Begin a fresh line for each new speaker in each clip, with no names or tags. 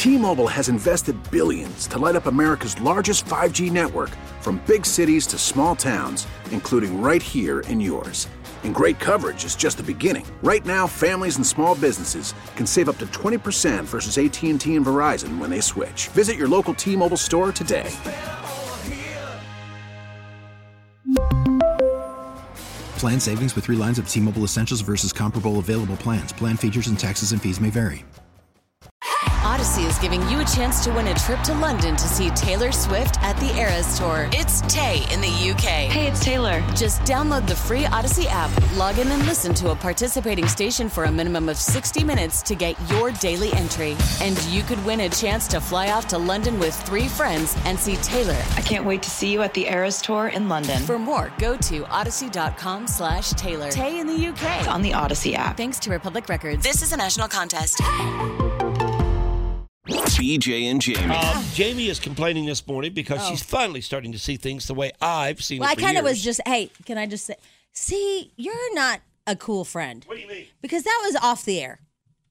T-Mobile has invested billions to light up America's largest 5G network, from big cities to small towns, including right here in yours. And great coverage is just the beginning. Right now, families and small businesses can save up to 20% versus AT&T and Verizon when they switch. Visit your local T-Mobile store today.
Plan savings with 3 lines of T-Mobile Essentials versus comparable available plans. Plan features and taxes and fees may vary.
Odyssey is giving you a chance to win a trip to London to see Taylor Swift at the Eras Tour. It's Tay in the UK.
Hey, it's Taylor.
Just download the free Odyssey app, log in and listen to a participating station for a minimum of 60 minutes to get your daily entry. And you could win a chance to fly off to London with 3 friends and see Taylor.
I can't wait to see you at the Eras Tour in London.
For more, go to odyssey.com/Taylor. Tay in the UK.
It's on the Odyssey app.
Thanks to Republic Records. This is a national contest.
BJ and Jamie.
Jamie is complaining this morning because she's finally starting to see things the way I've seen it for
I kind of
years.
was just, hey, can I just say, see, you're not a cool friend.
What do you mean?
Because that was off the air.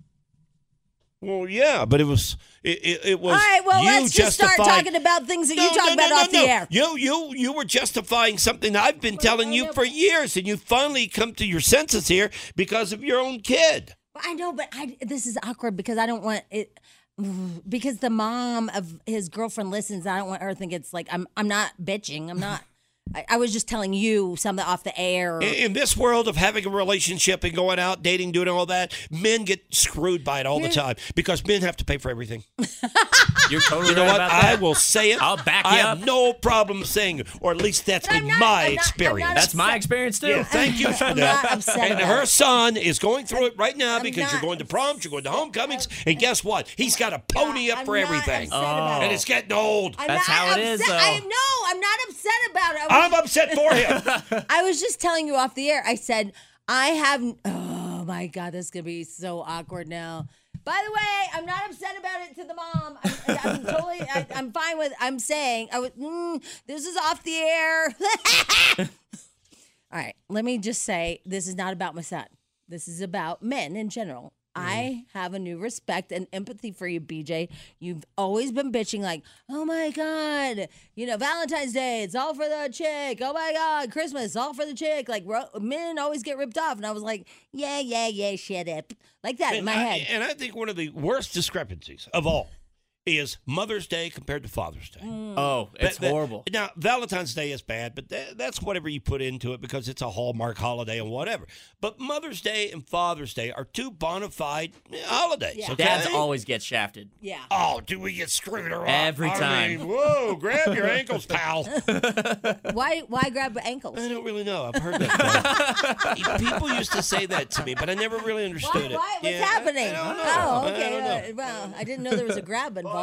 Well, yeah, but it was. It was.
All right, well,
you
let's just start
justifying-
talking about things that you talk about off the air.
You were justifying something that I've been telling you for years, and you finally come to your senses here because of your own kid.
I know, but this is awkward because I don't want it. Because the mom of his girlfriend listens, I don't want her to think it's like I'm not bitching. I'm not. I was just telling you something off the air.
In this world of having a relationship and going out, dating, doing all that, men get screwed by it all the time because men have to pay for everything.
You're totally
You know
right
what?
about that.
I will say it.
I'll back
I
you
have
up.
no problem saying it, or at least that's been my experience.
That's my experience too.
Yeah, thank you for
I'm
that.
not upset
And
about
her
it.
son is going through it right now
I'm
because you're
not
going to proms, you're going to homecomings, and guess what? He's got a pony up
I'm
for
not
everything.
upset about
And
it.
it's getting old.
I'm
That's
not
how it is,
upset.
though.
I'm not upset about it.
I'm upset for him.
I was just telling you off the air. I said, I have. Oh my God, this is going to be so awkward now. By the way, I'm not upset about it to the mom. I'm totally, I'm fine with, I'm saying, this is off the air. All right, let me just say, this is not about my son. This is about men in general. I have a new respect and empathy for you, BJ. You've always been bitching like, oh my God, Valentine's Day, it's all for the chick. Oh my God, Christmas, it's all for the chick. Like, men always get ripped off. And I was like, yeah, shut up. Like that in my head.
And I think one of the worst discrepancies of all is Mother's Day compared to Father's Day.
Oh, it's horrible.
Now, Valentine's Day is bad, but that's whatever you put into it because it's a Hallmark holiday and whatever. But Mother's Day and Father's Day are 2 bona fide holidays.
Yeah.
Okay?
Dads always get shafted.
Yeah.
Oh, do we get screwed around?
Every time.
Whoa, grab your ankles, pal.
Why grab ankles?
I don't really know. I've heard that. People used to say that to me, but I never really understood it.
Why? What's
Yeah,
happening?
I don't know.
Oh,
I
okay.
don't know.
Well, I didn't know there was a grab involved.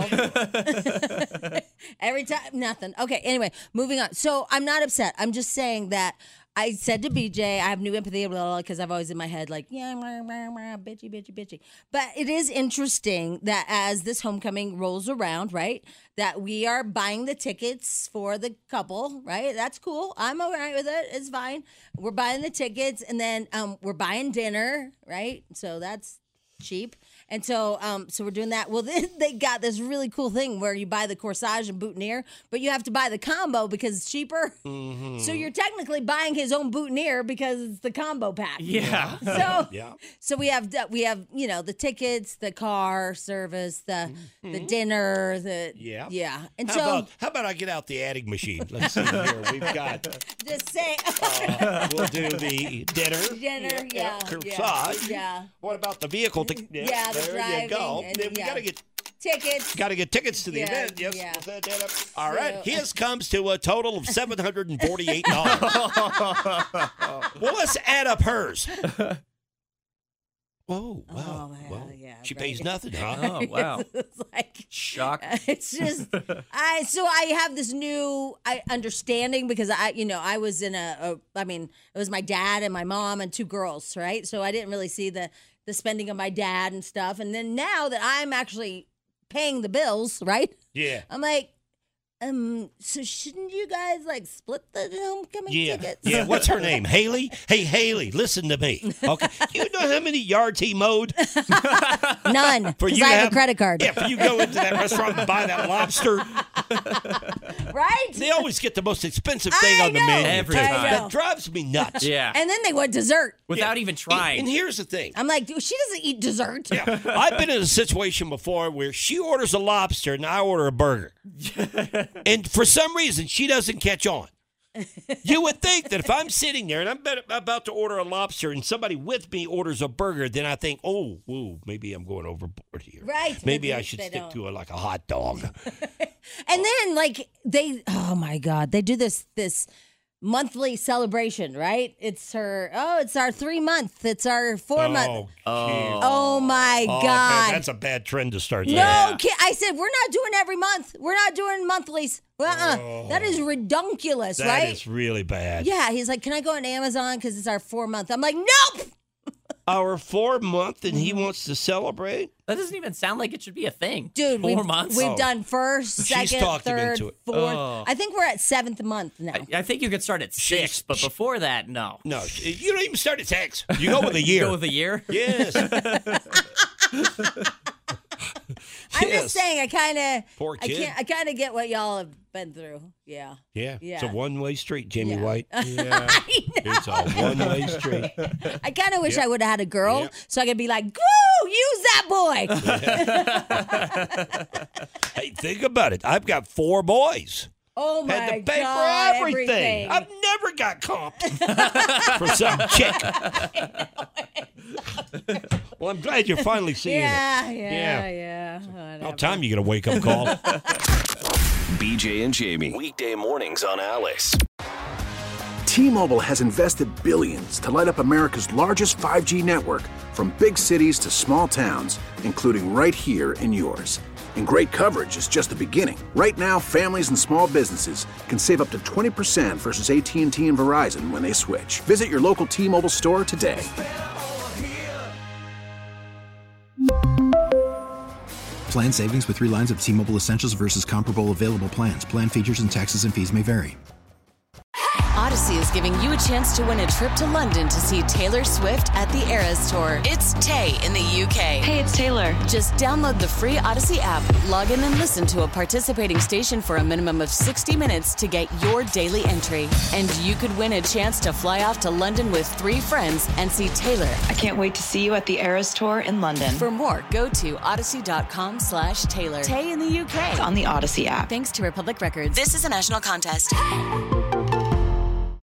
Every time, nothing. Okay, anyway, moving on. So I'm not upset. I'm just saying that I said to BJ, I have new empathy, because I've always in my head like, bitchy. But it is interesting that as this homecoming rolls around, right, that we are buying the tickets for the couple, right? That's cool. I'm all right with it. It's fine. We're buying the tickets, and then we're buying dinner, right? So that's cheap. And so we're doing that. Well, then they got this really cool thing where you buy the corsage and boutonniere, but you have to buy the combo because it's cheaper. Mm-hmm. So you're technically buying his own boutonniere because it's the combo pack.
Yeah.
So we have the tickets, the car service, the dinner, And
How about I get out the adding machine? Let's see here. We've got.
Just say.
We'll do the dinner. Corsage.
Yeah.
What about the vehicle?
The
there
driving.
you go.
And,
Then we gotta get
tickets.
Got to get tickets to the event. Yes.
Yeah.
We'll set that up. All right. His comes to a total of $748. Well, let's add up hers. Whoa, wow. She pays nothing, huh?
Oh, wow.
It's like
shock.
It's just I have this new understanding because I was in it was my dad and my mom and 2 girls, right? So I didn't really see the spending of my dad and stuff. And then now that I'm actually paying the bills, right?
Yeah.
I'm like, So shouldn't you guys like split the homecoming tickets?
Yeah, what's her name? Haley? Hey, Haley, listen to me. Okay. You know how many yards he mowed?
None.
For
Because
you
I
to
have a credit card.
Yeah, for you go into that restaurant and buy that lobster.
Right?
They always get the most expensive thing on the menu.
Every
I
time.
know.
That drives me nuts.
Yeah.
And then they want dessert.
Without even trying.
And here's the thing.
I'm like, dude, she doesn't eat dessert.
Yeah, I've been in a situation before where she orders a lobster and I order a burger. And for some reason, she doesn't catch on. You would think that if I'm sitting there and I'm about to order a lobster and somebody with me orders a burger, then I think, oh, maybe I'm going overboard here.
Right.
Maybe
but
I should
they
stick
don't.
to a hot dog.
And then like oh my God, they do this monthly celebration, right? It's our 3 month. It's our 4 month. Oh my God.
Man, that's a bad trend to start.
No, I said we're not doing every month. We're not doing monthlies. That is redunculous,
That
right?
is really bad.
Yeah, he's like, can I go on Amazon because it's our 4 month? I'm like, nope.
Our 4 month and he wants to celebrate?
That doesn't even sound like it should be a thing.
Dude,
4 months.
We've done first,
She's
second,
talked him
third,
into it.
fourth.
Oh.
I think we're at 7th month now.
I think you could start at 6, but before that, no.
No, you don't even start at 6. You go with a year.
Go with a year?
Yes.
I'm just saying,
Poor kid.
I kind of get what y'all have been through. Yeah.
Yeah.
Yeah.
It's a one-way street, Jamie
Yeah.
White.
I know.
It's a one-way street.
I kind of wish I would have had a girl
Yep.
so I could be like, "Woo, use that boy."
Hey, think about it. I've got 4 boys.
Oh my
Had to pay
God,
for everything. I've never got comped for some chick. Well, I'm glad you're finally seeing it.
Yeah.
About time you get a wake-up call.
BJ and Jamie. Weekday mornings on Alice.
T-Mobile has invested billions to light up America's largest 5G network, from big cities to small towns, including right here in yours. And great coverage is just the beginning. Right now, families and small businesses can save up to 20% versus AT&T and Verizon when they switch. Visit your local T-Mobile store today.
Plan savings with 3 lines of T-Mobile Essentials versus comparable available plans. Plan features and taxes and fees may vary.
Odyssey is giving you a chance to win a trip to London to see Taylor Swift at the Eras Tour. It's Tay in the UK.
Hey, it's Taylor.
Just download the free Odyssey app, log in and listen to a participating station for a minimum of 60 minutes to get your daily entry. And you could win a chance to fly off to London with 3 friends and see Taylor.
I can't wait to see you at the Eras Tour in London.
For more, go to odyssey.com/Taylor. Tay in the UK.
On the Odyssey app.
Thanks to Republic Records. This is a national contest.